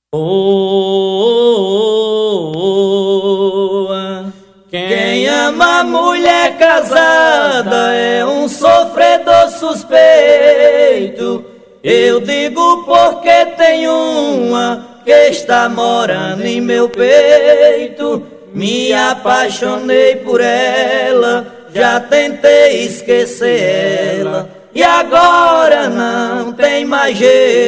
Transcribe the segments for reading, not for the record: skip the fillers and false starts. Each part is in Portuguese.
Quem ama mulher casada é um sofredor suspeito. Eu digo porque tem uma que está morando em meu peito. Me apaixonei por ela, já tentei esquecer ela, e agora não tem mais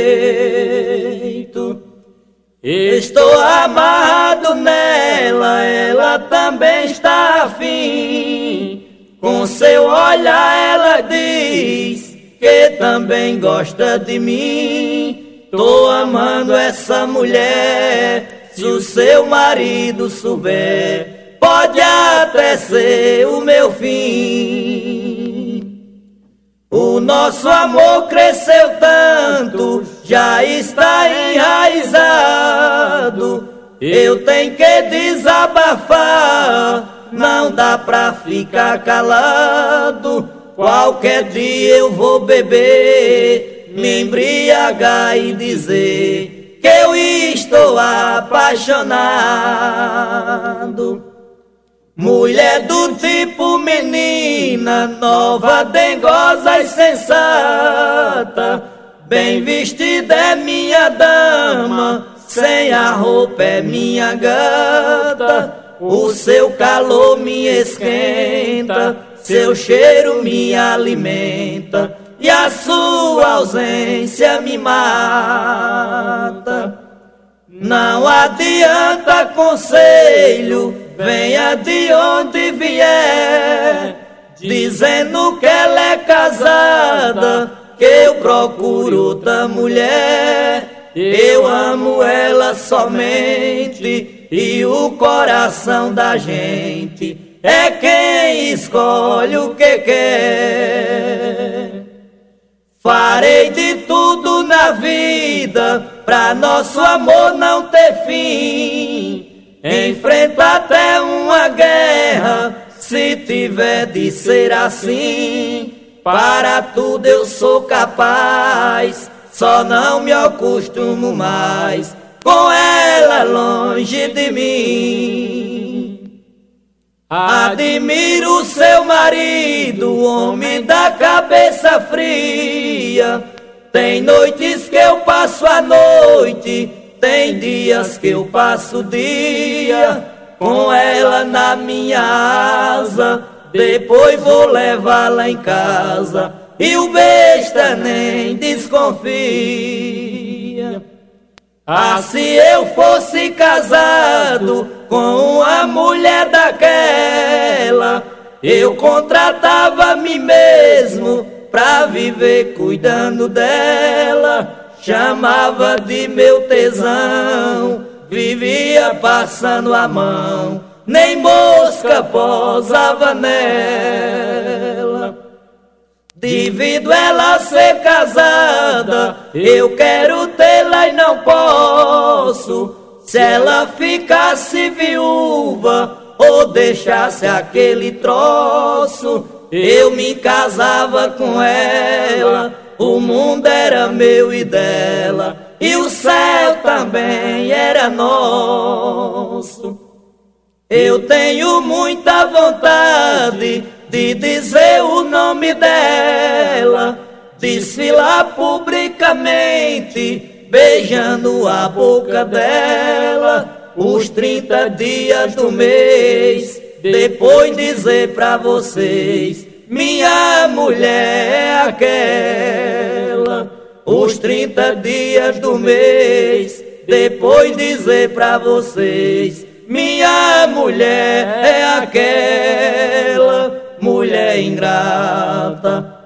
jeito. Estou amarrado nela, ela também está afim. Com seu olhar ela diz que também gosta de mim. Tô amando essa mulher, se o seu marido souber, pode até ser o meu fim. O nosso amor cresceu tanto, já está enraizado. Eu tenho que desabafar, não dá pra ficar calado. Qualquer dia eu vou beber, me embriagar e dizer que eu estou apaixonado. Mulher do tipo menina, nova, dengosa e sensata, bem vestida é minha dama, sem a roupa é minha gata. O seu calor me esquenta, seu cheiro me alimenta, e a sua ausência me mata. Não adianta conselho, venha de onde vier, dizendo que ela é casada, que eu procuro outra mulher. Eu amo ela somente, e o coração da gente é quem escolhe o que quer. Farei de tudo na vida pra nosso amor não ter fim. Enfrento até uma guerra, se tiver de ser assim. Para tudo eu sou capaz, só não me acostumo mais com ela longe de mim. Admiro seu marido, homem da cabeça fria. Tem noites que eu passo a noite, tem dias que eu passo o dia com ela na minha asa. Depois vou levá-la em casa e o besta nem desconfia. Ah, se eu fosse casado com uma mulher daquela, eu contratava a mim mesmo pra viver cuidando dela. Chamava de meu tesão, vivia passando a mão, nem mosca posava nela. Devido ela ser casada, eu quero tê-la e não posso. Se ela ficasse viúva ou deixasse aquele troço, eu me casava com ela. O mundo era meu e dela, e o céu também era nosso. Eu tenho muita vontade de dizer o nome dela, desfilar publicamente, beijando a boca dela, os 30 dias do mês, depois dizer pra vocês: minha mulher é aquela. Os 30 dias do mês, depois dizer pra vocês: minha mulher é aquela. Mulher ingrata,